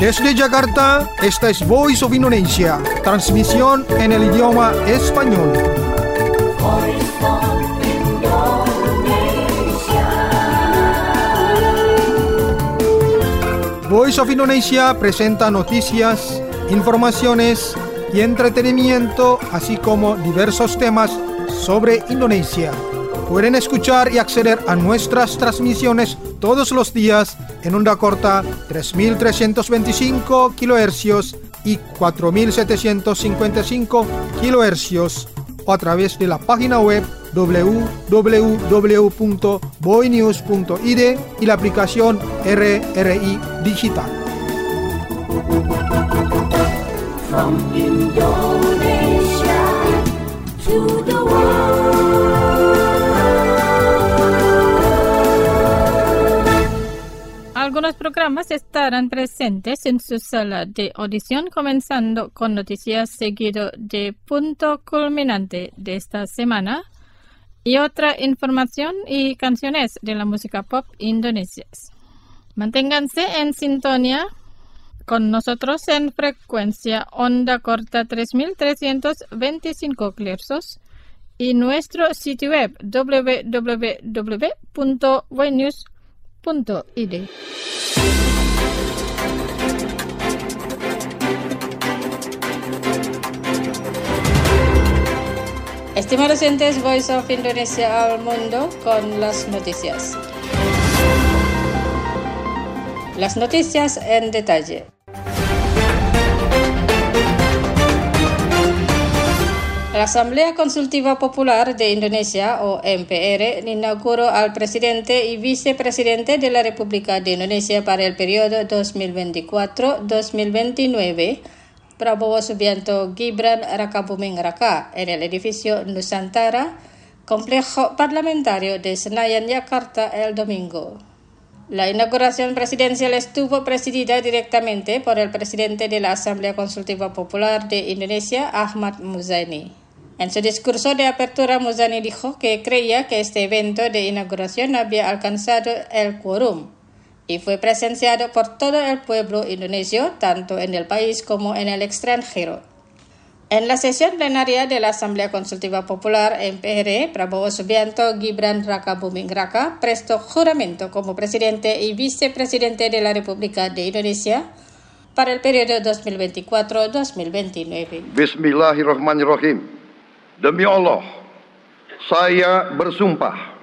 Desde Jakarta, esta es Voice of Indonesia, transmisión en el idioma español. Voice of Indonesia presenta noticias, informaciones y entretenimiento, así como diversos temas sobre Indonesia. Pueden escuchar y acceder a nuestras transmisiones todos los días en onda corta 3.325 kHz y 4.755 kHz o a través de la página web www.boinews.id y la aplicación RRI Digital. From Indonesia to the world. Algunos programas estarán presentes en su sala de audición, comenzando con noticias seguido de punto culminante de esta semana y otra información y canciones de la música pop indonesia. Manténganse en sintonía con nosotros en frecuencia onda corta 3.325 kHz y nuestro sitio web www.voinews.id. Estimados oyentes, Voice of Indonesia al mundo con las noticias. Las noticias en detalle. La Asamblea Consultiva Popular de Indonesia, o MPR, inauguró al presidente y vicepresidente de la República de Indonesia para el periodo 2024-2029, Prabowo Subianto Gibran Rakabuming Raka, en el edificio Nusantara, complejo parlamentario de Senayan, Jakarta, el domingo. La inauguración presidencial estuvo presidida directamente por el presidente de la Asamblea Consultiva Popular de Indonesia, Ahmad Muzani. En su discurso de apertura, Muzani dijo que creía que este evento de inauguración había alcanzado el quórum y fue presenciado por todo el pueblo indonesio, tanto en el país como en el extranjero. En la sesión plenaria de la Asamblea Consultiva Popular MPR, Prabowo Subianto Gibran Rakabuming Raka prestó juramento como presidente y vicepresidente de la República de Indonesia para el periodo 2024-2029. Bismillahirrahmanirrahim. Demi Allah, saya bersumpah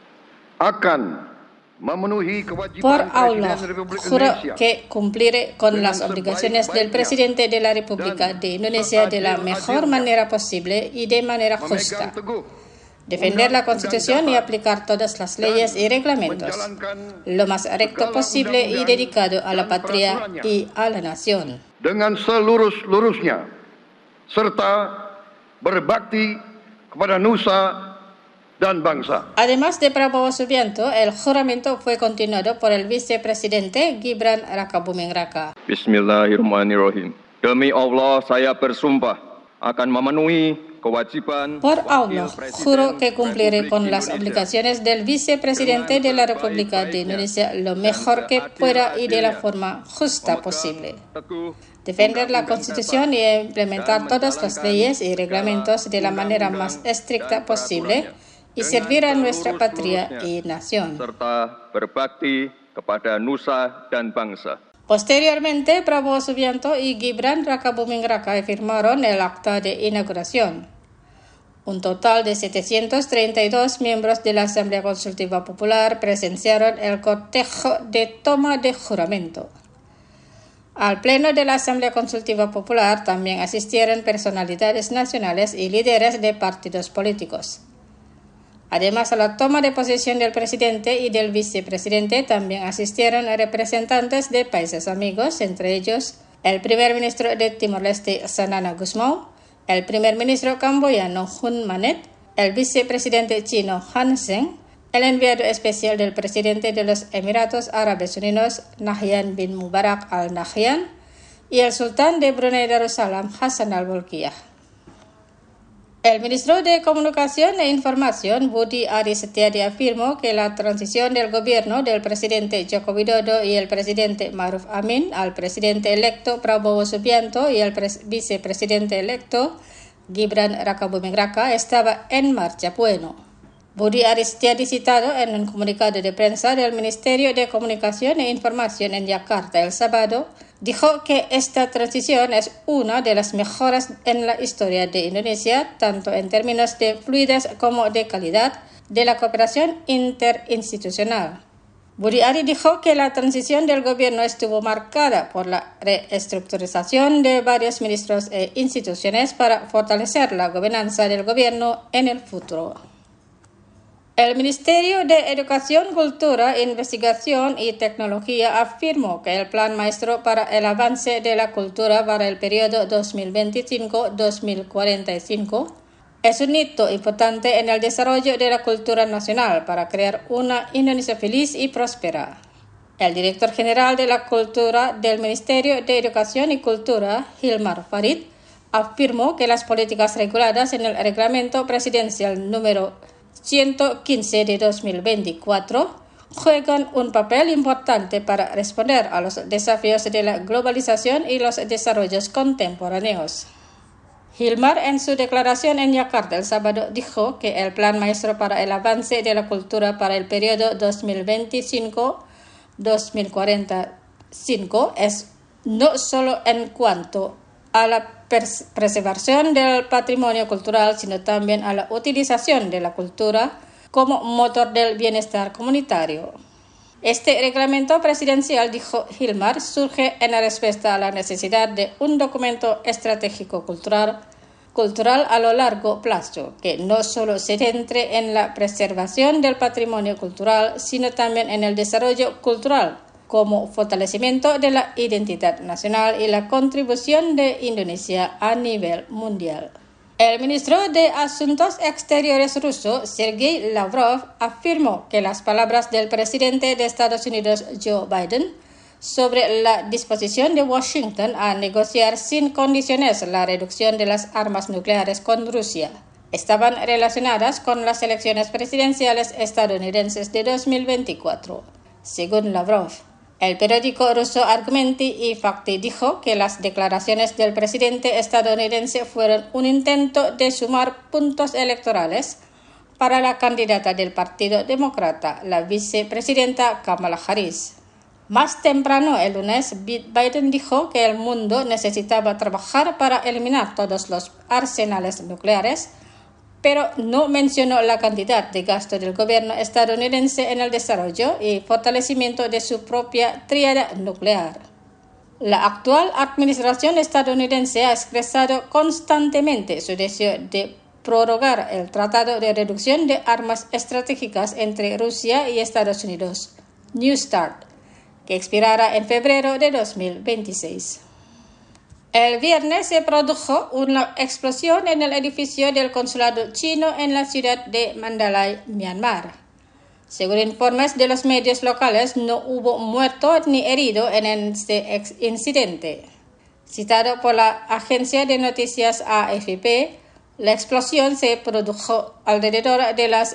akan memenuhi kewajiban Por Allah, Presiden Republik juro Indonesia que cumpliré con las obligaciones del presidente de la República de Indonesia de la mejor manera posible y de manera justa. Defender la Constitución y aplicar todas las leyes y reglamentos lo más recto posible y dedicado a la patria y a la nación. dengan selurus-lurusnya serta berbakti kepada nusa dan bangsa. Además de Prabowo Subianto, el juramento fue continuado por el vicepresidente Gibran Rakabuming Raka. Bismillahirrahmanirrahim. Demi Allah, saya bersumpah akan memenuhi kewajiban. Por Allah, juro que cumpliré con las obligaciones del vicepresidente de la República de Indonesia lo mejor que pueda y de la forma justa posible. Defender la Constitución y implementar todas las leyes y reglamentos de la manera más estricta posible y servir a nuestra patria y nación. Serta berbakti kepada nusa dan bangsa. Posteriormente, Prabowo Subianto y Gibran Rakabuming Raka firmaron el acta de inauguración. Un total de 732 miembros de la Asamblea Consultiva Popular presenciaron el cortejo de toma de juramento. Al pleno de la Asamblea Consultiva Popular también asistieron personalidades nacionales y líderes de partidos políticos. Además, a la toma de posesión del presidente y del vicepresidente también asistieron representantes de países amigos, entre ellos el primer ministro de Timor-Leste, Sanana Gusmao, el primer ministro camboyano Hun Manet, el vicepresidente chino Han Zheng, el enviado especial del presidente de los Emiratos Árabes Unidos, Nahyan bin Mubarak Al Nahyan, y el sultán de Brunei Darussalam, Hassan Al Bolkiah. El ministro de Comunicación e Información, Budi Aris Setiadi, afirmó que la transición del gobierno del presidente Joko Widodo y el presidente Ma'ruf Amin al presidente electo Prabowo Subianto y el vicepresidente electo Gibran Rakabuming Raka estaba en marcha bueno. Budi Aris Setiadi, citado en un comunicado de prensa del Ministerio de Comunicación e Información en Yakarta el sábado, dijo que esta transición es una de las mejores en la historia de Indonesia, tanto en términos de fluidez como de calidad de la cooperación interinstitucional. Budi Ari dijo que la transición del gobierno estuvo marcada por la reestructurización de varios ministros e instituciones para fortalecer la gobernanza del gobierno en el futuro. El Ministerio de Educación, Cultura, Investigación y Tecnología afirmó que el Plan Maestro para el Avance de la Cultura para el periodo 2025-2045 es un hito importante en el desarrollo de la cultura nacional para crear una Indonesia feliz y próspera. El director general de la Cultura del Ministerio de Educación y Cultura, Hilmar Farid, afirmó que las políticas reguladas en el Reglamento Presidencial número 115 de 2024 juegan un papel importante para responder a los desafíos de la globalización y los desarrollos contemporáneos. Hilmar, en su declaración en Yakarta el sábado, dijo que el Plan Maestro para el Avance de la Cultura para el periodo 2025-2045 es no solo en cuanto a la preservación del patrimonio cultural, sino también a la utilización de la cultura como motor del bienestar comunitario. Este reglamento presidencial, dijo Hilmar, surge en respuesta a la necesidad de un documento estratégico cultural a lo largo plazo, que no solo se centre en la preservación del patrimonio cultural, sino también en el desarrollo cultural como fortalecimiento de la identidad nacional y la contribución de Indonesia a nivel mundial. El ministro de Asuntos Exteriores ruso, Sergei Lavrov, afirmó que las palabras del presidente de Estados Unidos, Joe Biden, sobre la disposición de Washington a negociar sin condiciones la reducción de las armas nucleares con Rusia estaban relacionadas con las elecciones presidenciales estadounidenses de 2024, según Lavrov. El periódico ruso Argumenti y Fakti dijo que las declaraciones del presidente estadounidense fueron un intento de sumar puntos electorales para la candidata del Partido Demócrata, la vicepresidenta Kamala Harris. Más temprano el lunes, Biden dijo que el mundo necesitaba trabajar para eliminar todos los arsenales nucleares, pero no mencionó la cantidad de gasto del gobierno estadounidense en el desarrollo y fortalecimiento de su propia tríada nuclear. La actual administración estadounidense ha expresado constantemente su deseo de prorrogar el Tratado de Reducción de Armas Estratégicas entre Rusia y Estados Unidos, New START, que expirará en febrero de 2026. El viernes se produjo una explosión en el edificio del consulado chino en la ciudad de Mandalay, Myanmar. Según informes de los medios locales, no hubo muerto ni herido en este incidente. Citado por la agencia de noticias AFP, la explosión se produjo alrededor de las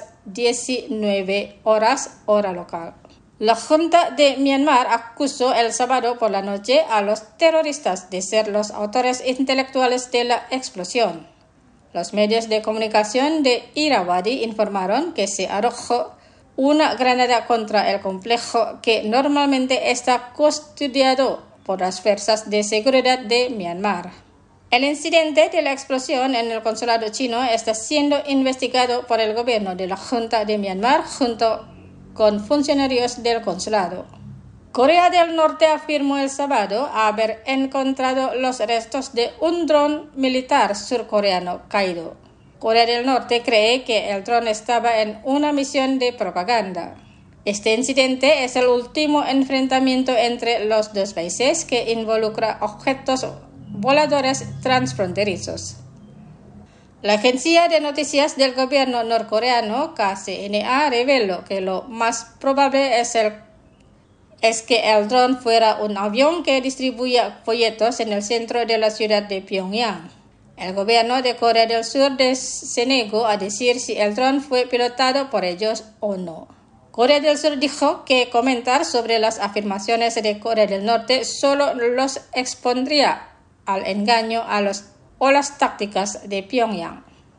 19 horas hora local. La Junta de Myanmar acusó el sábado por la noche a los terroristas de ser los autores intelectuales de la explosión. Los medios de comunicación de Irrawaddy informaron que se arrojó una granada contra el complejo que normalmente está custodiado por las fuerzas de seguridad de Myanmar. El incidente de la explosión en el consulado chino está siendo investigado por el gobierno de la Junta de Myanmar junto con funcionarios del consulado. Corea del Norte afirmó el sábado haber encontrado los restos de un dron militar surcoreano caído. Corea del Norte cree que el dron estaba en una misión de propaganda. Este incidente es el último enfrentamiento entre los dos países que involucra objetos voladores transfronterizos. La agencia de noticias del gobierno norcoreano KCNA reveló que lo más probable es que el dron fuera un avión que distribuía folletos en el centro de la ciudad de Pyongyang. El gobierno de Corea del Sur se negó a decir si el dron fue pilotado por ellos o no. Corea del Sur dijo que comentar sobre las afirmaciones de Corea del Norte solo los expondría al engaño o las tácticas de Pyongyang.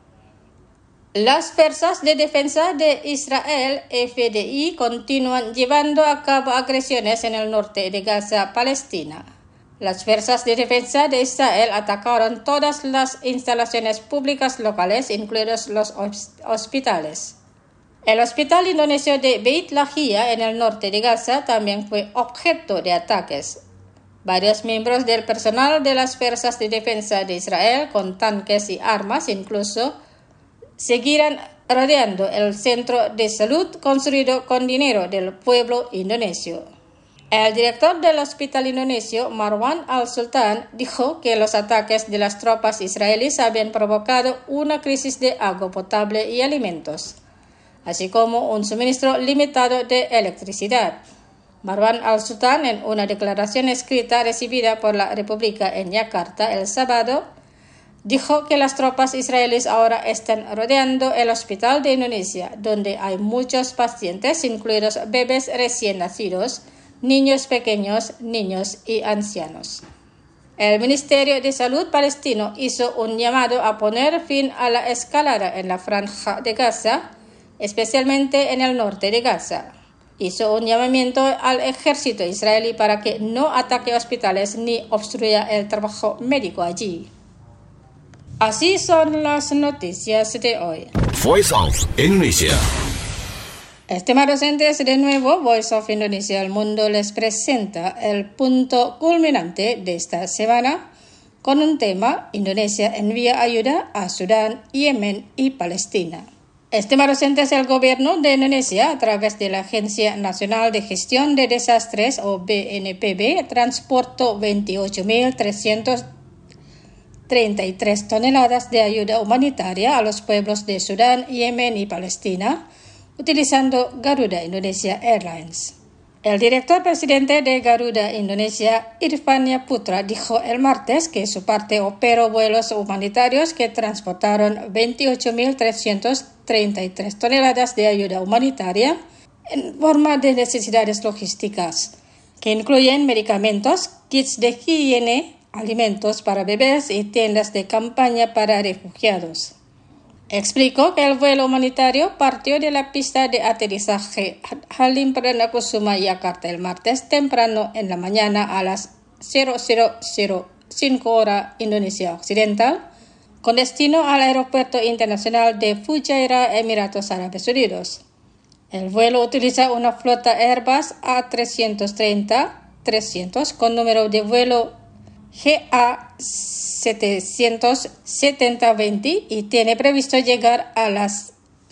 Las fuerzas de defensa de Israel, FDI, continúan llevando a cabo agresiones en el norte de Gaza, Palestina. Las fuerzas de defensa de Israel atacaron todas las instalaciones públicas locales, incluidos los hospitales. El hospital indonesio de Beit Lahia, en el norte de Gaza, también fue objeto de ataques. Varios miembros del personal de las fuerzas de defensa de Israel, con tanques y armas incluso, seguirán rodeando el centro de salud construido con dinero del pueblo indonesio. El director del hospital indonesio, Marwan al-Sultan, dijo que los ataques de las tropas israelíes habían provocado una crisis de agua potable y alimentos, así como un suministro limitado de electricidad. Marwan al-Sultan, en una declaración escrita recibida por la República en Yakarta el sábado, dijo que las tropas israelíes ahora están rodeando el hospital de Indonesia, donde hay muchos pacientes, incluidos bebés recién nacidos, niños pequeños, niños y ancianos. El Ministerio de Salud palestino hizo un llamado a poner fin a la escalada en la franja de Gaza, especialmente en el norte de Gaza. Hizo un llamamiento al ejército israelí para que no ataque hospitales ni obstruya el trabajo médico allí. Así son las noticias de hoy. Voice of Indonesia. Estimados oyentes, de nuevo, Voice of Indonesia El Mundo les presenta el punto culminante de esta semana con un tema: Indonesia envía ayuda a Sudán, Yemen y Palestina. Estimados oyentes, el gobierno de Indonesia, a través de la Agencia Nacional de Gestión de Desastres o BNPB, transportó 28.333 toneladas de ayuda humanitaria a los pueblos de Sudán, Yemen y Palestina, utilizando Garuda Indonesia Airlines. El director presidente de Garuda Indonesia, Irfan Putra, dijo el martes que su parte operó vuelos humanitarios que transportaron 28.333 toneladas de ayuda humanitaria en forma de necesidades logísticas, que incluyen medicamentos, kits de higiene, alimentos para bebés y tiendas de campaña para refugiados. Explicó que el vuelo humanitario partió de la pista de aterrizaje Halim Perdana Kusuma, Yakarta, el martes temprano en la mañana a las 00:05 hora Indonesia Occidental, con destino al Aeropuerto Internacional de Fujairah, Emiratos Árabes Unidos. El vuelo utiliza una flota Airbus A330-300 con número de vuelo GA770-20 y tiene previsto llegar a las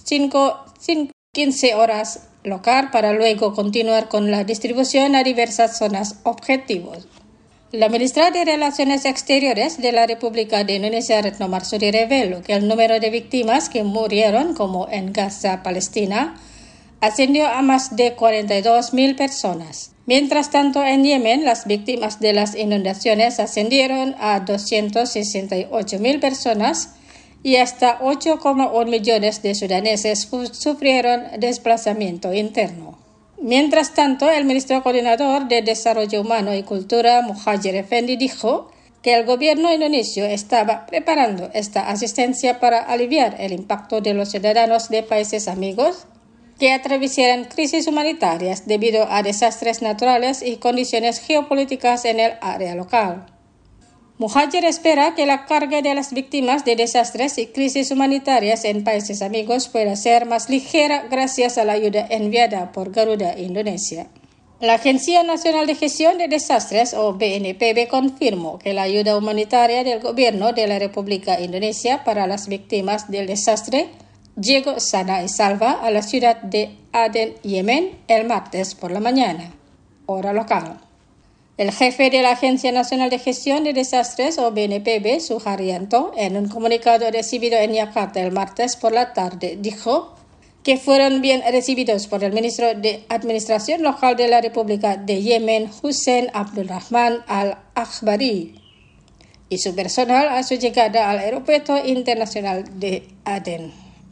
5:15 horas local para luego continuar con la distribución a diversas zonas objetivos. La ministra de Relaciones Exteriores de la República de Indonesia, Retno Marsudi, reveló que el número de víctimas que murieron, como en Gaza, Palestina, ascendió a más de 42.000 personas. Mientras tanto, en Yemen, las víctimas de las inundaciones ascendieron a 268.000 personas y hasta 8,1 millones de sudaneses sufrieron desplazamiento interno. Mientras tanto, el ministro coordinador de Desarrollo Humano y Cultura, Muhadjir Effendi, dijo que el gobierno indonesio estaba preparando esta asistencia para aliviar el impacto de los ciudadanos de países amigos que atraviesan crisis humanitarias debido a desastres naturales y condiciones geopolíticas en el área local. Muhadjir espera que la carga de las víctimas de desastres y crisis humanitarias en países amigos pueda ser más ligera gracias a la ayuda enviada por Garuda Indonesia. La Agencia Nacional de Gestión de Desastres, o BNPB, confirmó que la ayuda humanitaria del gobierno de la República Indonesia para las víctimas del desastre llegó sana y salva a la ciudad de Aden, Yemen, el martes por la mañana, hora local. El jefe de la Agencia Nacional de Gestión de Desastres, o BNPB, Suharyanto, en un comunicado recibido en Yakarta el martes por la tarde, dijo que fueron bien recibidos por el ministro de Administración Local de la República de Yemen, Hussein Abdul Rahman al-Akhbari. y su personal a su llegada al Aeropuerto Internacional de Aden.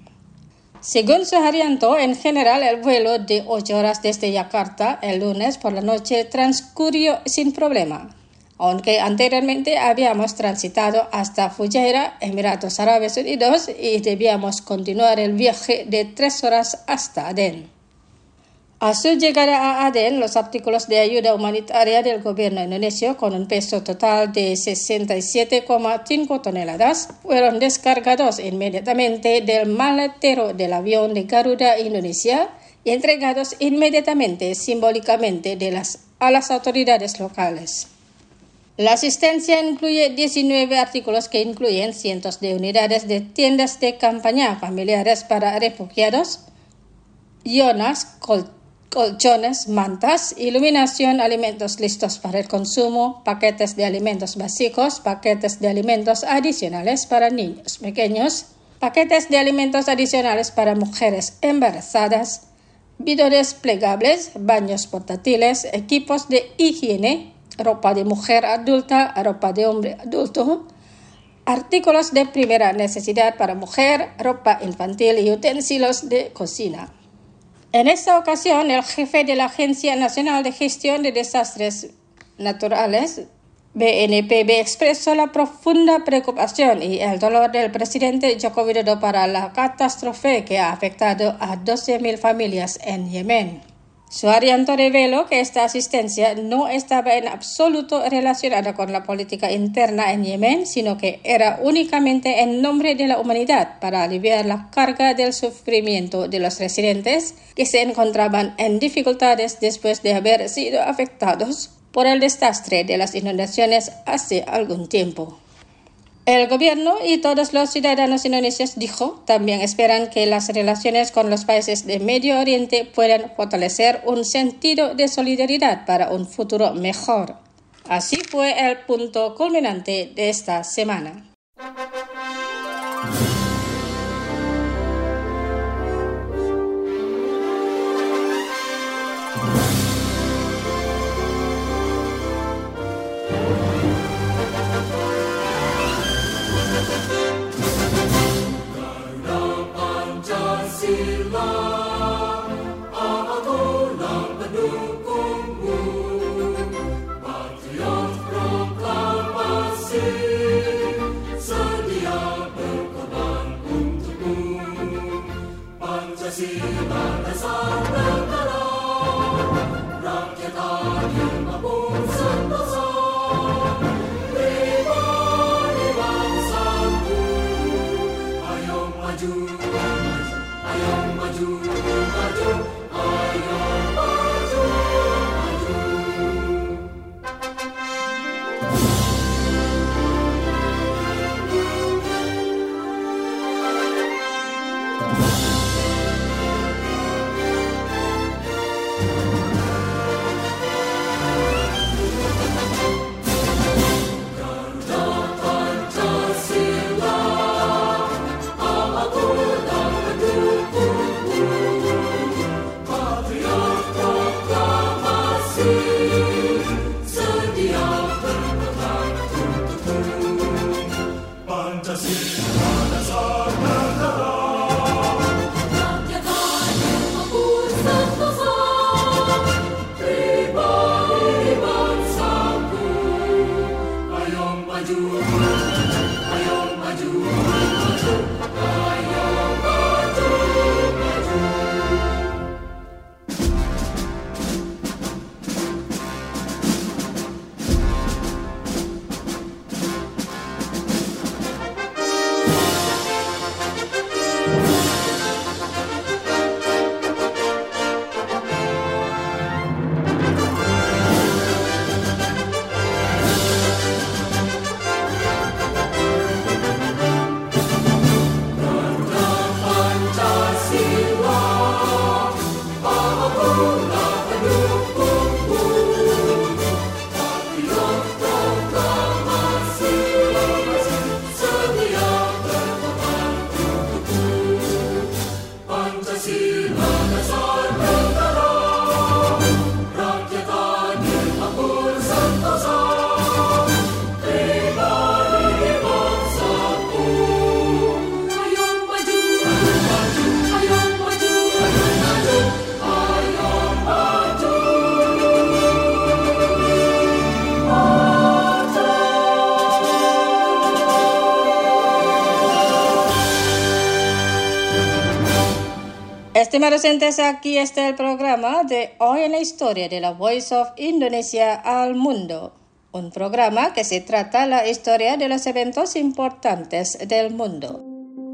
Según Suharyanto, en general el vuelo de 8 horas desde Yakarta el lunes por la noche transcurrió sin problema, aunque anteriormente habíamos transitado hasta Fujairah, Emiratos Árabes Unidos, y debíamos continuar el viaje de 3 horas hasta Aden. A su llegada a Aden, los artículos de ayuda humanitaria del gobierno indonesio, con un peso total de 67,5 toneladas, fueron descargados inmediatamente del maletero del avión de Garuda Indonesia y entregados inmediatamente, simbólicamente, a las autoridades locales. La asistencia incluye 19 artículos que incluyen cientos de unidades de tiendas de campaña familiares para refugiados, yonas, colchones, mantas, iluminación, alimentos listos para el consumo, paquetes de alimentos básicos, paquetes de alimentos adicionales para niños pequeños, paquetes de alimentos adicionales para mujeres embarazadas, bidones plegables, baños portátiles, equipos de higiene, ropa de mujer adulta, ropa de hombre adulto, artículos de primera necesidad para mujer, ropa infantil y utensilios de cocina. En esta ocasión, el jefe de la Agencia Nacional de Gestión de Desastres Naturales, BNPB, expresó la profunda preocupación y el dolor del presidente Joko Widodo para la catástrofe que ha afectado a 12.000 familias en Yemen. Suharyanto reveló que esta asistencia no estaba en absoluto relacionada con la política interna en Yemen, sino que era únicamente en nombre de la humanidad para aliviar la carga del sufrimiento de los residentes que se encontraban en dificultades después de haber sido afectados por el desastre de las inundaciones hace algún tiempo. El gobierno y todos los ciudadanos indonesios, dijo, también esperan que las relaciones con los países de Medio Oriente puedan fortalecer un sentido de solidaridad para un futuro mejor. Así fue el punto culminante de esta semana. Estimados oyentes, aquí está el programa de Hoy en la Historia de la Voice of Indonesia al Mundo. Un programa que se trata la historia de los eventos importantes del mundo.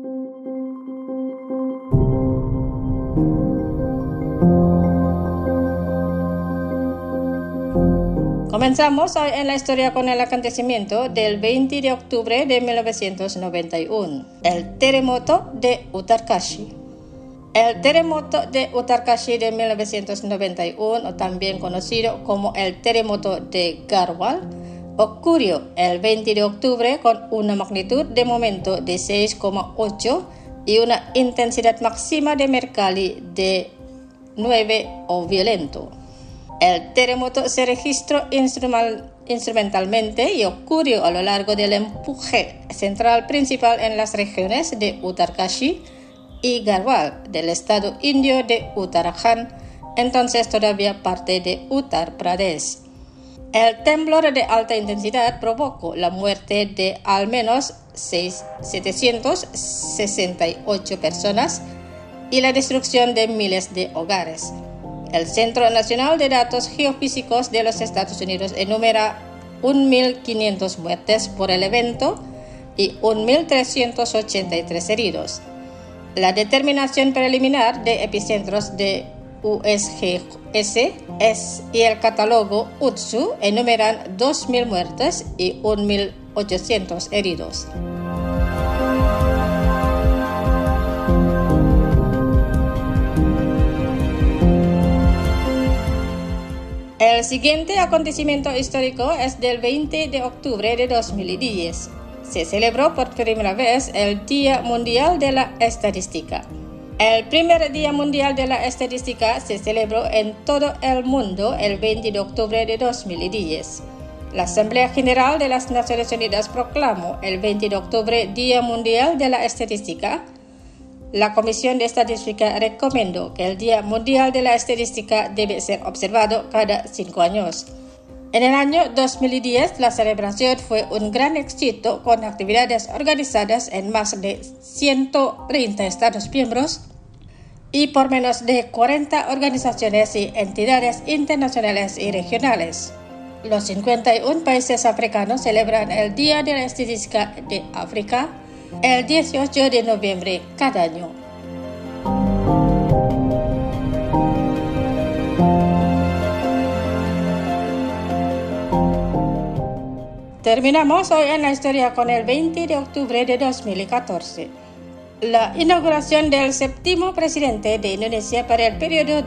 Comenzamos hoy en la historia con el acontecimiento del 20 de octubre de 1991, el terremoto de Uttarkashi. El terremoto de Uttarkashi de 1991, o también conocido como el terremoto de Garhwal, ocurrió el 20 de octubre con una magnitud de momento de 6,8 y una intensidad máxima de Mercalli de 9 o violento. El terremoto se registró instrumentalmente y ocurrió a lo largo del empuje central principal en las regiones de Uttarkashi y Garhwal del estado indio de Uttarakhand, entonces todavía parte de Uttar Pradesh. El temblor de alta intensidad provocó la muerte de al menos 768 personas y la destrucción de miles de hogares. El Centro Nacional de Datos Geofísicos de los Estados Unidos enumera 1.500 muertes por el evento y 1.383 heridos. La determinación preliminar de epicentros de USGS y el catálogo UTSU enumeran 2.000 muertes y 1.800 heridos. El siguiente acontecimiento histórico es del 20 de octubre de 2010. Se celebró por primera vez el Día Mundial de la Estadística. El primer Día Mundial de la Estadística se celebró en todo el mundo el 20 de octubre de 2010. La Asamblea General de las Naciones Unidas proclamó el 20 de octubre Día Mundial de la Estadística. La Comisión de Estadística recomendó que el Día Mundial de la Estadística debe ser observado cada 5 años. En el año 2010, la celebración fue un gran éxito con actividades organizadas en más de 130 Estados miembros y por menos de 40 organizaciones y entidades internacionales y regionales. Los 51 países africanos celebran el Día de la Estadística de África el 18 de noviembre cada año. Terminamos hoy en la historia con el 20 de octubre de 2014. La inauguración del séptimo presidente de Indonesia para el periodo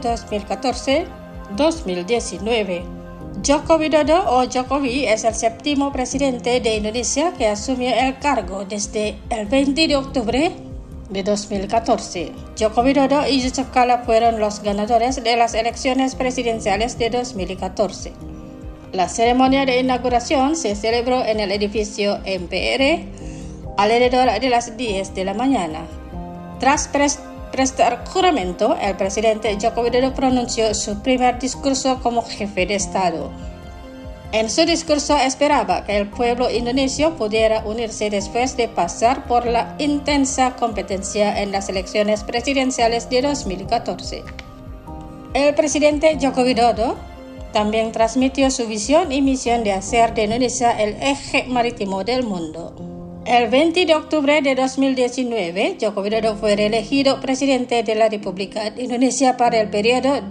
2014-2019. Joko Widodo o Jokowi es el séptimo presidente de Indonesia que asumió el cargo desde el 20 de octubre de 2014. Joko Widodo y Yusuf Kala fueron los ganadores de las elecciones presidenciales de 2014. La ceremonia de inauguración se celebró en el edificio MPR alrededor de las 10 de la mañana. Tras prestar juramento, el presidente Joko Widodo pronunció su primer discurso como jefe de Estado. En su discurso esperaba que el pueblo indonesio pudiera unirse después de pasar por la intensa competencia en las elecciones presidenciales de 2014. El presidente Joko Widodo también transmitió su visión y misión de hacer de Indonesia el eje marítimo del mundo. El 20 de octubre de 2019, Joko Widodo fue reelegido presidente de la República de Indonesia para el periodo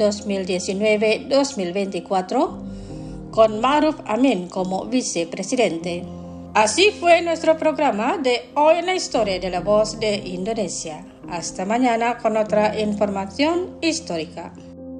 2019-2024, con Ma'ruf Amin como vicepresidente. Así fue nuestro programa de Hoy en la Historia de la Voz de Indonesia. Hasta mañana con otra información histórica.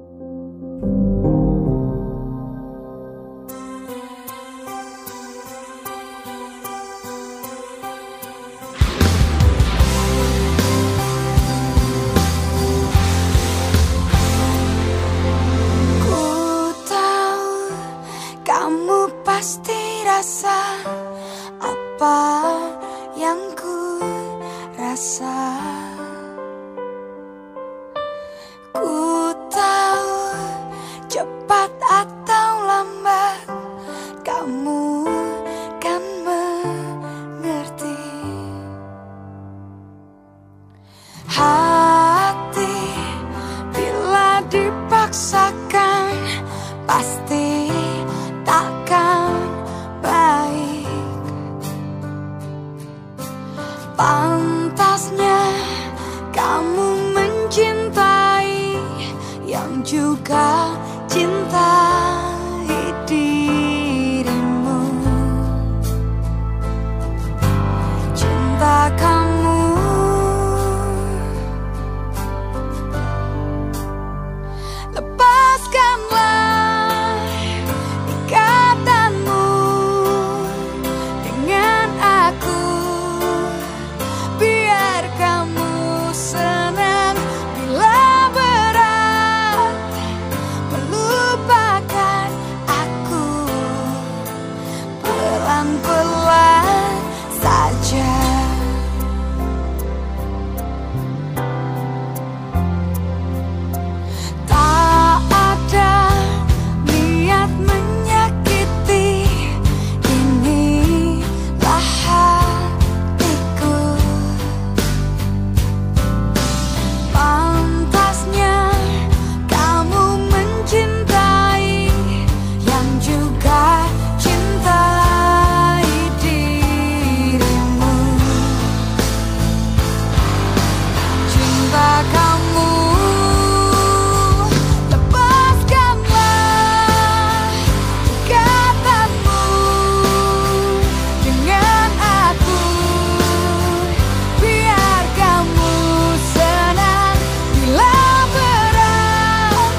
Pasti rasa apa yang ku rasa. Ku tahu cepat atau lambat kamu kan mengerti. Hati paksakan pasti takkan baik. Pantasnya kamu mencintai yang juga cintai dirimu. Cinta kamu lepaskanlah ikatanmu dengan aku, biar kamu senang bila berat melupakan aku. Pelan-pelan saja. Tak ada niat menyakiti, inilah hatiku. Pantasnya kamu mencintai yang juga cintai dirimu. Cinta kamu lepaskanlah ikatanmu dengan aku, biar kamu senang bila berat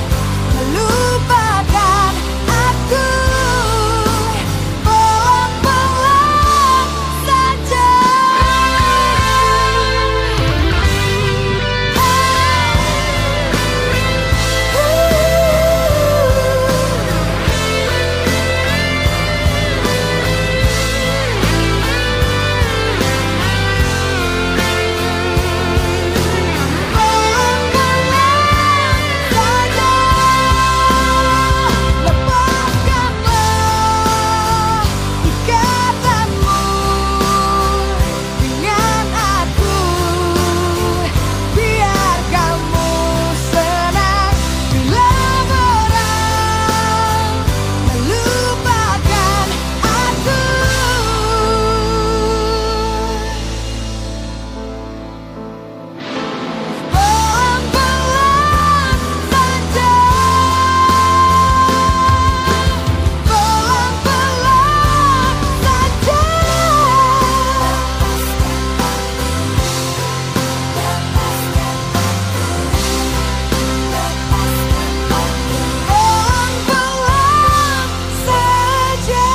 melupakan aku. Pelan-pelan saja. Lepaskanlah ikatanmu dengan aku, biar kamu senang bila berat melupakan aku. Pelan-pelan saja. Pelan-pelan saja. Pelan-pelan saja.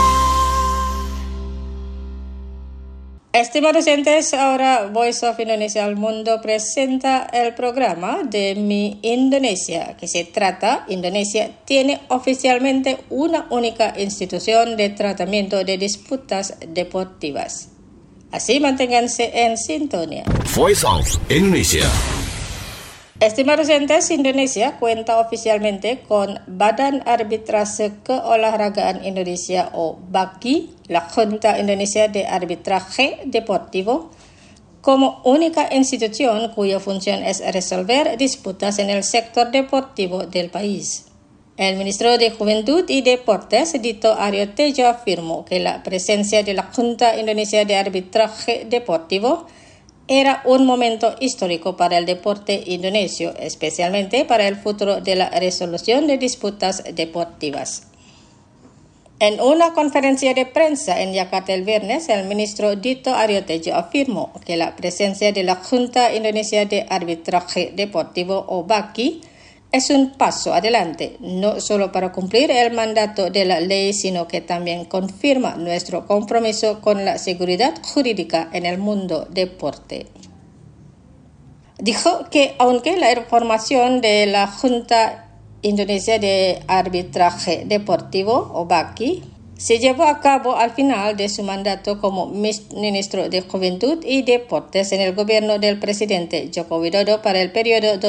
Estimados oyentes, ahora Voice of Indonesia al Mundo presenta el programa de Mi Indonesia, que se trata, Indonesia tiene oficialmente una única institución de tratamiento de disputas deportivas. Así manténganse en sintonía. Voice of Indonesia. Estimados oyentes, Indonesia cuenta oficialmente con Badan Arbitrase Keolahragaan Indonesia o BAKI, la Junta Indonesia de Arbitraje Deportivo, como única institución cuya función es resolver disputas en el sector deportivo del país. El ministro de Juventud y Deportes, Dito Aryo Tejo, afirmó que la presencia de la Junta Indonesia de Arbitraje Deportivo era un momento histórico para el deporte indonesio, especialmente para el futuro de la resolución de disputas deportivas. En una conferencia de prensa en Yakarta el viernes, el ministro Dito Aryo Tejo afirmó que la presencia de la Junta Indonesia de Arbitraje Deportivo o BAKI es un paso adelante, no solo para cumplir el mandato de la ley, sino que también confirma nuestro compromiso con la seguridad jurídica en el mundo deporte. Dijo que aunque la formación de la Junta Indonesia de Arbitraje Deportivo o BAKI se llevó a cabo al final de su mandato como ministro de Juventud y Deportes en el gobierno del presidente Joko Widodo para el periodo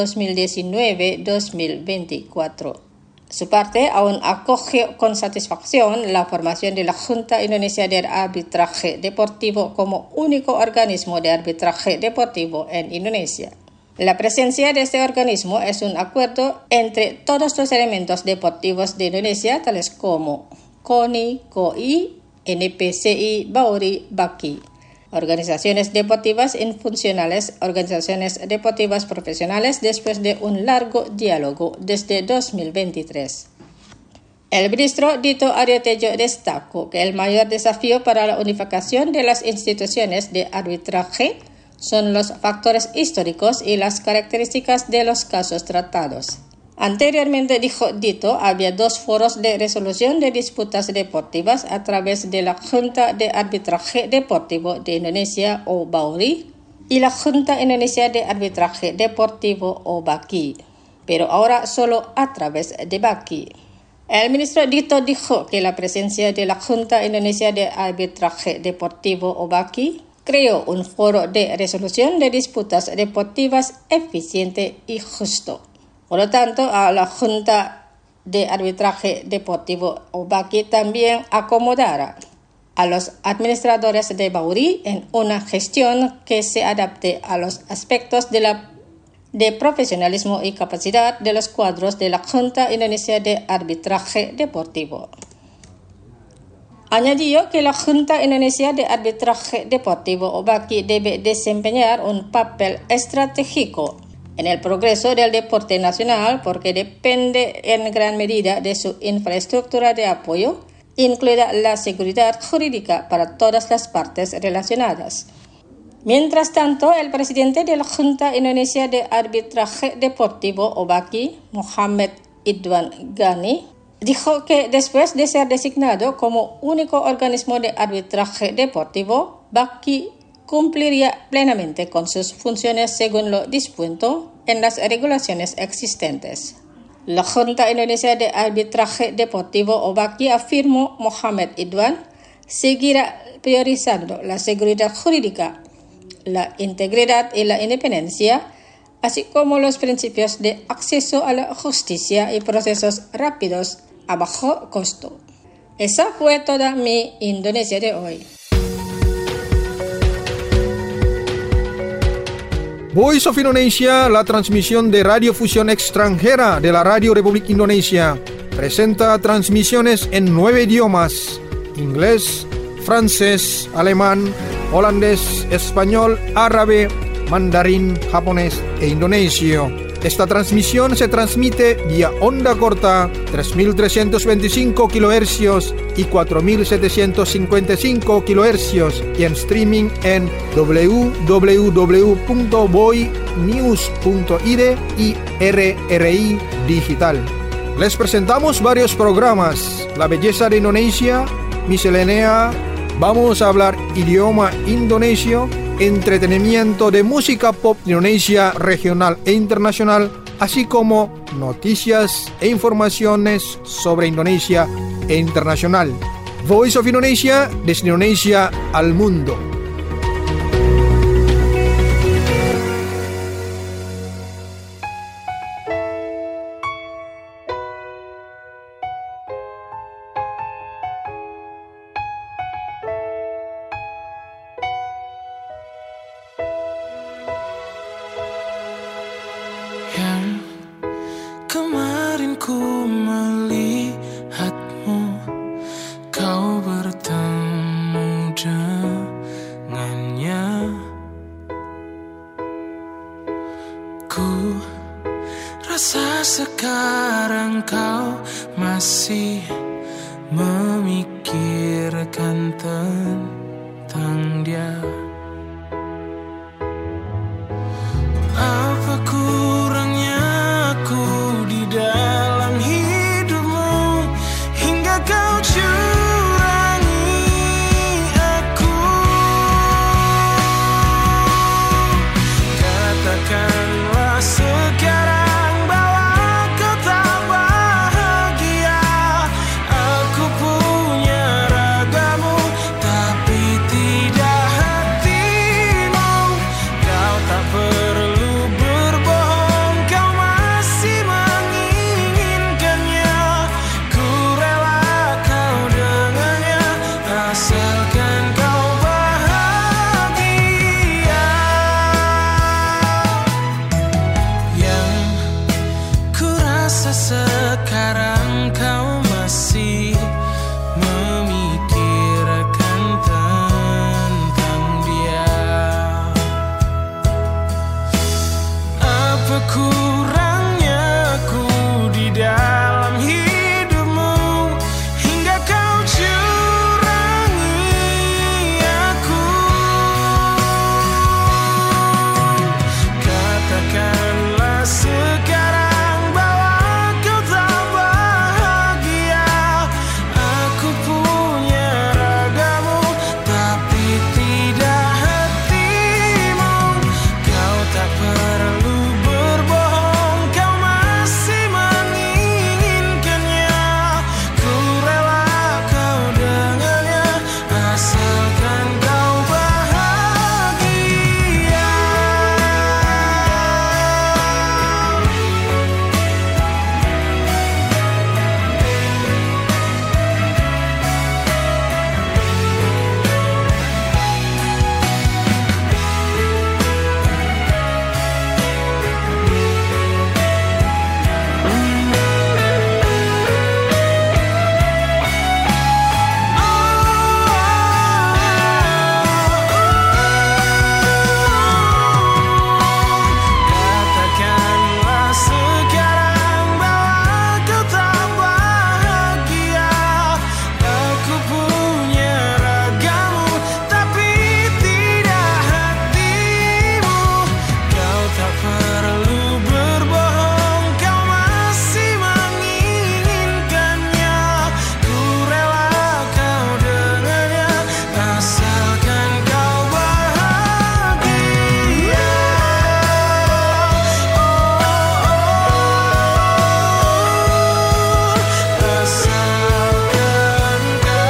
2019-2024. Su parte aún acoge con satisfacción la formación de la Junta Indonesia de Arbitraje Deportivo como único organismo de arbitraje deportivo en Indonesia. La presencia de este organismo es un acuerdo entre todos los elementos deportivos de Indonesia, tales como KONI, KOI, NPCI, BAURI, BAKI. Organizaciones deportivas infuncionales, organizaciones deportivas profesionales después de un largo diálogo desde 2023. El ministro Dito Aryo Tejo destacó que el mayor desafío para la unificación de las instituciones de arbitraje son los factores históricos y las características de los casos tratados. Anteriormente, dijo Dito, había 2 foros de resolución de disputas deportivas a través de la Junta de Arbitraje Deportivo de Indonesia o BAURI y la Junta Indonesia de Arbitraje Deportivo o BAKI, pero ahora solo a través de BAKI. El ministro Dito dijo que la presencia de la Junta Indonesia de Arbitraje Deportivo o BAKI creó un foro de resolución de disputas deportivas eficiente y justo. Por lo tanto, a la Junta de Arbitraje Deportivo o BAKI también acomodará a los administradores de BAURI en una gestión que se adapte a los aspectos de profesionalismo y capacidad de los cuadros de la Junta Indonesia de Arbitraje Deportivo. Añadió que la Junta Indonesia de Arbitraje Deportivo o BAKI debe desempeñar un papel estratégico en el progreso del deporte nacional porque depende en gran medida de su infraestructura de apoyo, incluida la seguridad jurídica para todas las partes relacionadas. Mientras tanto, el presidente de la Junta Indonesia de Arbitraje Deportivo o BAKI, Muhammad Idwan Ghani, dijo que después de ser designado como único organismo de arbitraje deportivo, BAKI cumpliría plenamente con sus funciones según lo dispuesto en las regulaciones existentes. La Junta Indonesia de Arbitraje Deportivo o BAKI, afirmó Muhammad Idwan, seguirá priorizando la seguridad jurídica, la integridad y la independencia, así como los principios de acceso a la justicia y procesos rápidos a bajo costo. Esa fue toda mi Indonesia de hoy. Voice of Indonesia, la transmisión de radiofusión extranjera de la Radio Republik Indonesia, presenta transmisiones en 9 idiomas: inglés, francés, alemán, holandés, español, árabe, mandarín, japonés e indonesio. Esta transmisión se transmite vía onda corta 3.325 kHz y 4.755 kHz y en streaming en www.boynews.id y RRI Digital. Les presentamos varios programas: La Belleza de Indonesia, Miscelánea, Vamos a hablar idioma indonesio, entretenimiento de música pop de Indonesia regional e internacional, así como noticias e informaciones sobre Indonesia e internacional. Voice of Indonesia, desde Indonesia al mundo. Kemarin ku melihatmu, kau bertemu dengannya. Ku rasa sekarang kau masih memikirkan tentang dia. Apa kurangnya aku di dalam hidupmu hingga kau curangi aku? Katakanlah sekarang bahwa kau tak bahagia. Aku punya ragamu tapi tidak hati. Apa kurangnya ku di dalam hidupmu hingga kau curangi aku? Katakanlah sekarang bahwa kau tak bahagia. Aku punya ragamu tapi tidak hatimu. Kau tak perlu berbohong, kau masih menginginkannya. Ku rela kau dengannya asalkan kau bahagia. Katakanlah sekarang bahwa kau tak bahagia. Aku punya ragamu tapi tidak hatimu. Kau tak perlu berbohong, kau masih menginginkannya. Ku rela kau dengannya asalkan kau bahagia. Asalkan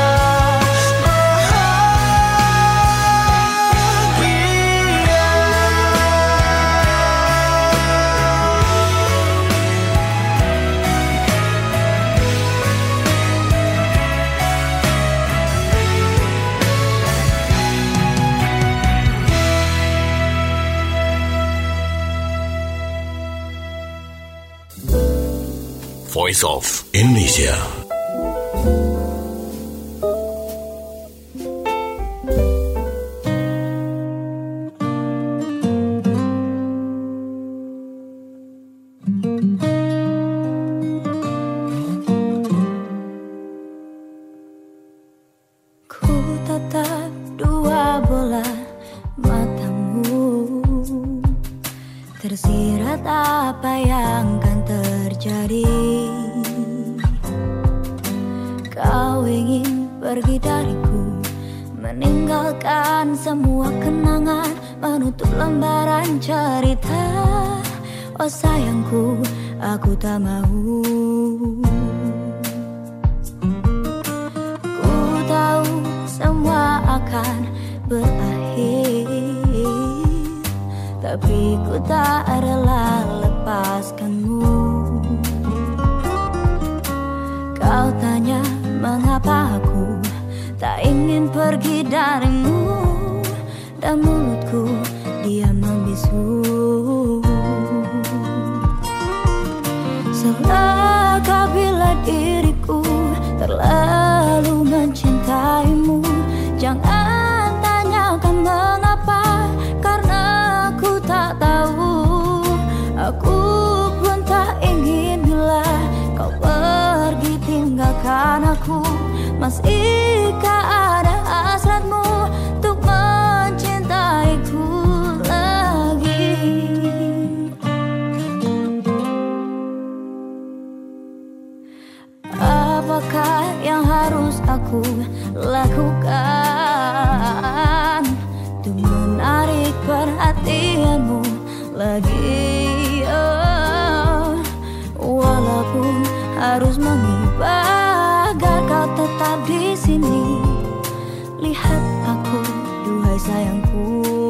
Voice of Indonesia. Ku tatap dua bola matamu, tersirat apa yang akan terjadi. Kau ingin pergi dariku, meninggalkan semua kenangan, menutup lembaran cerita. Oh sayangku, aku tak mau. Ku tahu semua akan berakhir, tapi ku tak rela lepaskanmu. Kau tanya mengapa aku tak ingin pergi darimu, dan mulutku diam membisu. Celaka bila diriku terlalu mencintaimu. Jangan tanyakan mengapa, karena aku tak tahu. Aku pun tak ingin bila kau pergi tinggalkan aku. Masihkah ada hasratmu untuk mencintaiku lagi? Apakah yang harus aku lakukan untuk menarik perhatianmu lagi? Oh, walaupun harus mengibar agar kau tetap di sini. Lihat aku, duhai sayangku.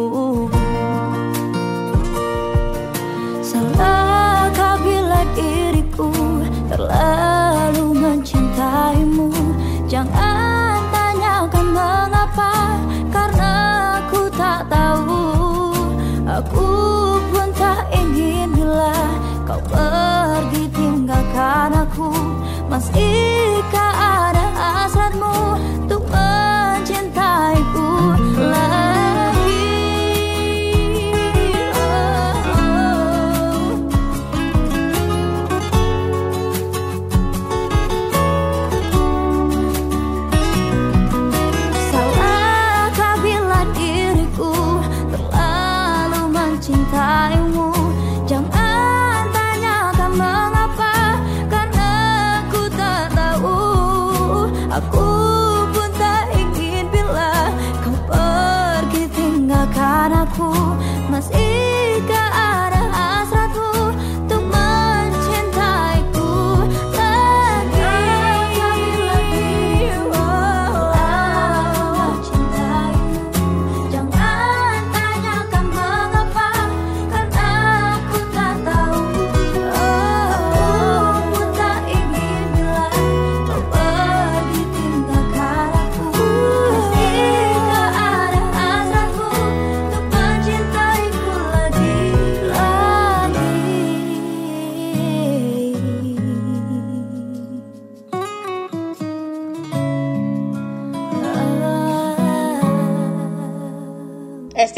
Salahkah bila diriku terlalu mencintaimu? Jangan tanyakan mengapa, karena aku tak tahu. Aku pun tak ingin bila kau pergi tinggalkan aku. Masihkah ada hasratmu untuk mencintaiku lagi? Oh, oh, oh.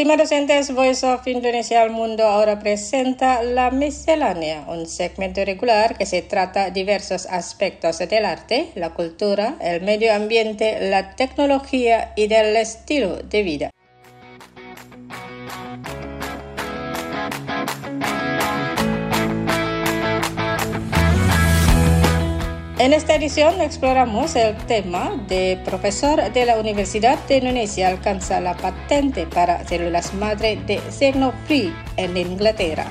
Estimados oyentes, Voice of Indonesia al Mundo ahora presenta La Miscelánea, un segmento regular que se trata diversos aspectos del arte, la cultura, el medio ambiente, la tecnología y del estilo de vida. En esta edición exploramos el tema de profesor de la Universidad de Indonesia alcanza la patente para células madre de Xenofree en Inglaterra.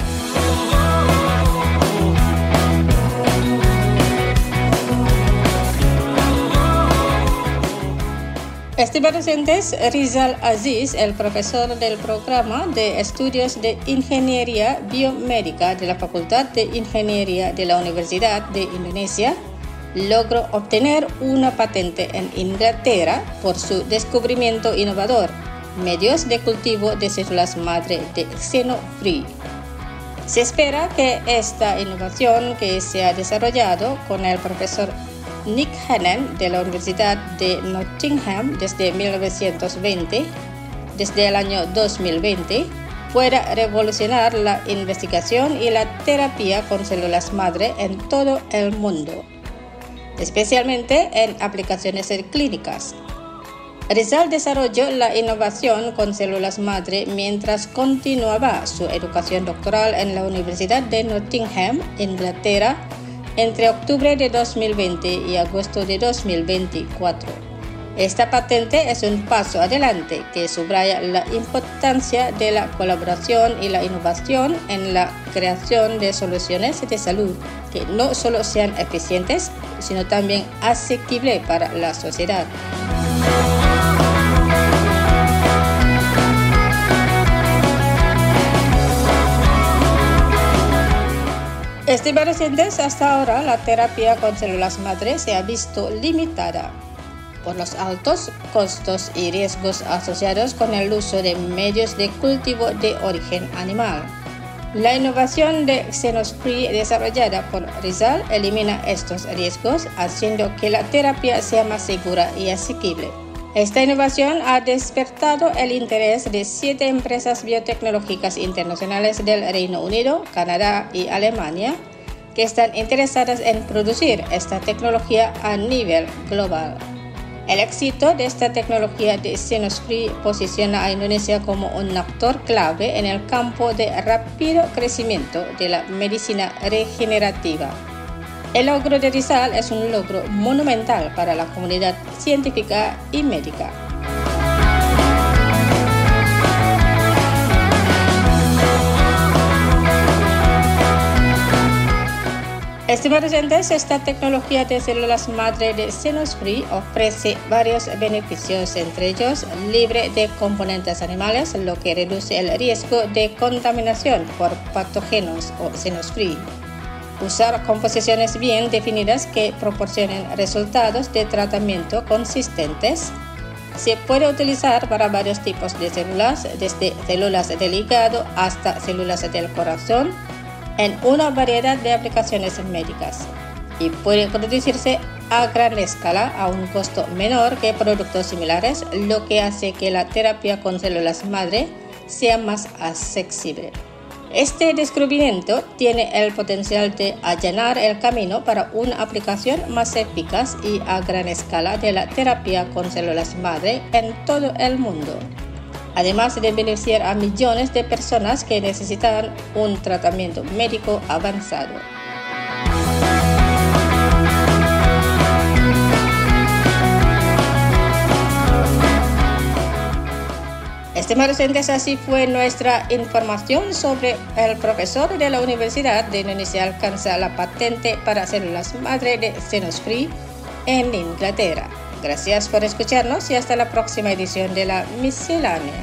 Estimados oyentes, Rizal Aziz, el profesor del programa de estudios de Ingeniería Biomédica de la Facultad de Ingeniería de la Universidad de Indonesia, logró obtener una patente en Inglaterra por su descubrimiento innovador, medios de cultivo de células madre de Xenofree. Se espera que esta innovación que se ha desarrollado con el profesor Nick Hannan de la Universidad de Nottingham desde 1920, desde el año 2020, pueda revolucionar la investigación y la terapia con células madre en todo el mundo, especialmente en aplicaciones clínicas. Rizal desarrolló la innovación con células madre mientras continuaba su educación doctoral en la Universidad de Nottingham, Inglaterra, entre octubre de 2020 y agosto de 2024. Esta patente es un paso adelante que subraya la importancia de la colaboración y la innovación en la creación de soluciones de salud que no solo sean eficientes, sino también asequibles para la sociedad. Estimados oyentes, hasta ahora la terapia con células madre se ha visto limitada por los altos costos y riesgos asociados con el uso de medios de cultivo de origen animal. La innovación de Xenofree desarrollada por Rizal elimina estos riesgos, haciendo que la terapia sea más segura y asequible. Esta innovación ha despertado el interés de 7 empresas biotecnológicas internacionales del Reino Unido, Canadá y Alemania, que están interesadas en producir esta tecnología a nivel global. El éxito de esta tecnología de Xenofree posiciona a Indonesia como un actor clave en el campo de rápido crecimiento de la medicina regenerativa. El logro de Rizal es un logro monumental para la comunidad científica y médica. Estimados oyentes, esta tecnología de células madre de Xenofree ofrece varios beneficios, entre ellos libre de componentes animales, lo que reduce el riesgo de contaminación por patógenos o Xenofree. Usar composiciones bien definidas que proporcionen resultados de tratamiento consistentes. Se puede utilizar para varios tipos de células, desde células del hígado hasta células del corazón, en una variedad de aplicaciones médicas. Y puede producirse a gran escala a un costo menor que productos similares, lo que hace que la terapia con células madre sea más accesible. Este descubrimiento tiene el potencial de allanar el camino para una aplicación más eficaz y a gran escala de la terapia con células madre en todo el mundo, además de beneficiar a millones de personas que necesitan un tratamiento médico avanzado. Estimados oyentes, así fue nuestra información sobre el profesor de la Universidad de Indonesia alcanza la patente para células madre de Xenofree en Inglaterra. Gracias por escucharnos y hasta la próxima edición de La Miscelánea.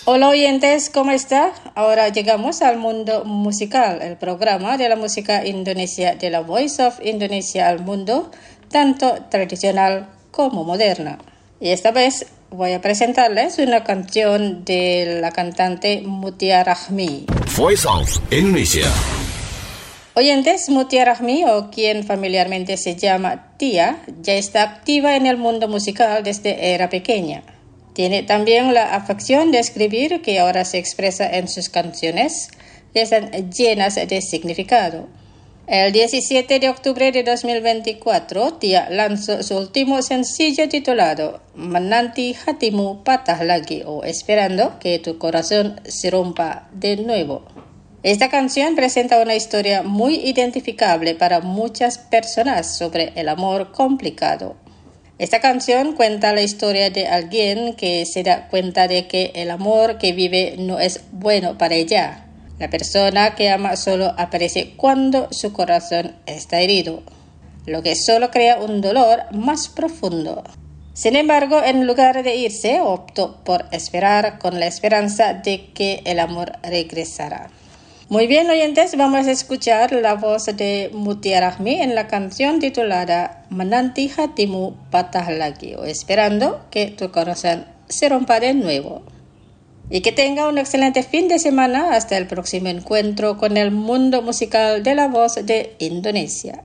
Hola oyentes, ¿cómo está? Ahora llegamos al mundo musical, el programa de la música indonesia de la Voice of Indonesia al mundo, tanto tradicional como moderna. Y esta vez voy a presentarles una canción de la cantante Mutia Rahmi. Voice of Indonesia. Oyentes, Mutia Rahmi, o quien familiarmente se llama Tia, ya está activa en el mundo musical desde era pequeña. Tiene también la afección de escribir que ahora se expresa en sus canciones, que están llenas de significado. El 17 de octubre de 2024, Tia lanzó su último sencillo titulado Menanti Hatimu Patah Lagi, o Esperando que tu corazón se rompa de nuevo. Esta canción presenta una historia muy identificable para muchas personas sobre el amor complicado. Esta canción cuenta la historia de alguien que se da cuenta de que el amor que vive no es bueno para ella. La persona que ama solo aparece cuando su corazón está herido, lo que solo crea un dolor más profundo. Sin embargo, en lugar de irse, optó por esperar con la esperanza de que el amor regresará. Muy bien, oyentes, vamos a escuchar la voz de Mutia Rahmi en la canción titulada Menanti Hatimu Patah Lagi, o Esperando que tu corazón se rompa de nuevo. Y que tenga un excelente fin de semana hasta el próximo encuentro con el mundo musical de la voz de Indonesia.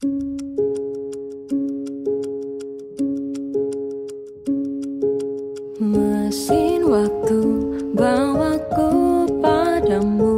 Mesin waktu bawaku padamu,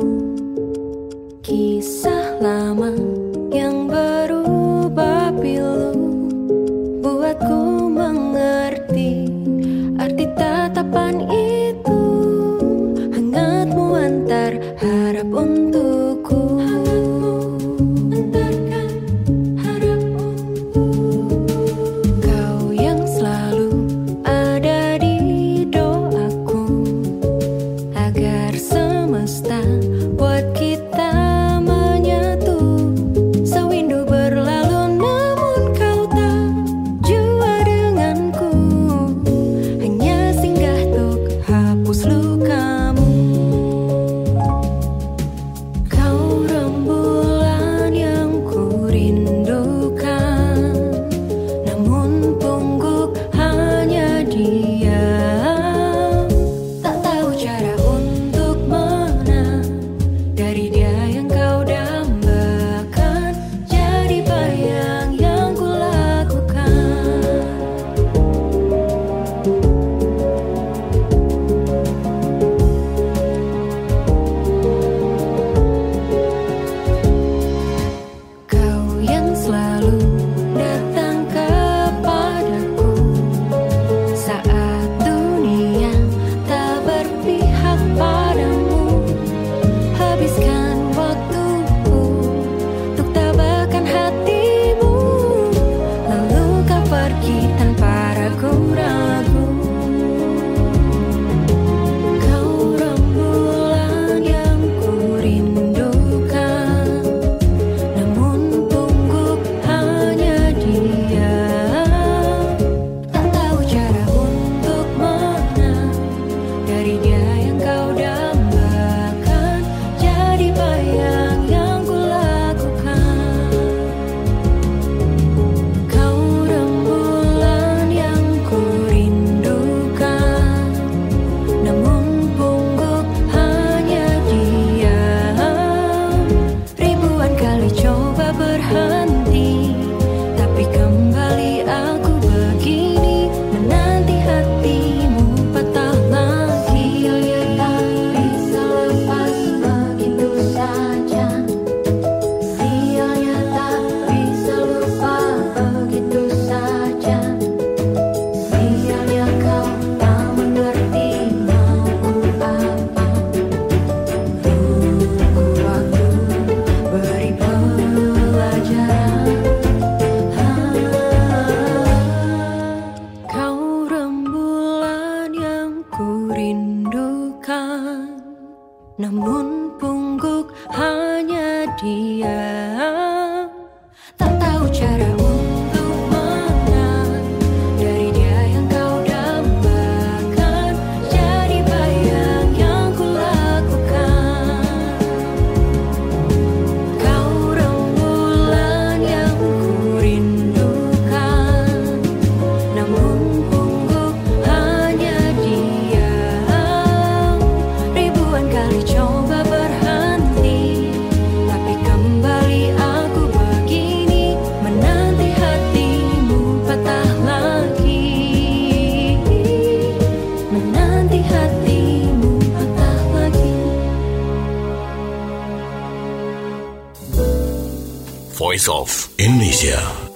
kisah lama yang berubah pilu, buatku mengerti arti tatapan itu, hangatmu antar harap untukku, antarkan harap untukku. Kau yang selalu ada di doaku, agar semesta buat kita menyatu. Sewindu berlalu namun kau tak jua denganku, hanya singgah tuk hapus lukamu. Kau rembulan yang ku rindukan, namun pungguk hanya diam. Tak tahu cara untuk menang dari dia yang kau dambakan, jadi bayang yang ku lakukan. Kau yang selalu datang kepadaku saat dunia tak berpihak padamu. Habiskan waktuku untuk tabahkan hatimu, lalu kau pergi tanpa ragu-ragu. Kau rembulan yang ku rindukan, namun pungguk hanya diam. Tak tahu cara untuk menang dari dia yang kau dambakan, jadi bayang yang ku lakukan. Kau rembulan yang ku rindukan, namun pungguk hanya diam. Ribuan kali coba berhenti, tapi kembali aku begini, menanti hatimu patah lagi. Tak bisa lepas begitu saja, sialnya tak bisa lupa begitu saja. Sialnya kau tak mengerti mauku apa. Tunggu waktu beri pelajaran. Kau rembulan yang ku rindukan, namun pungguk hanya diam. Tak tahu cara untuk menang dari dia yang kau dambakan, jadi bayang yang Voice of Indonesia.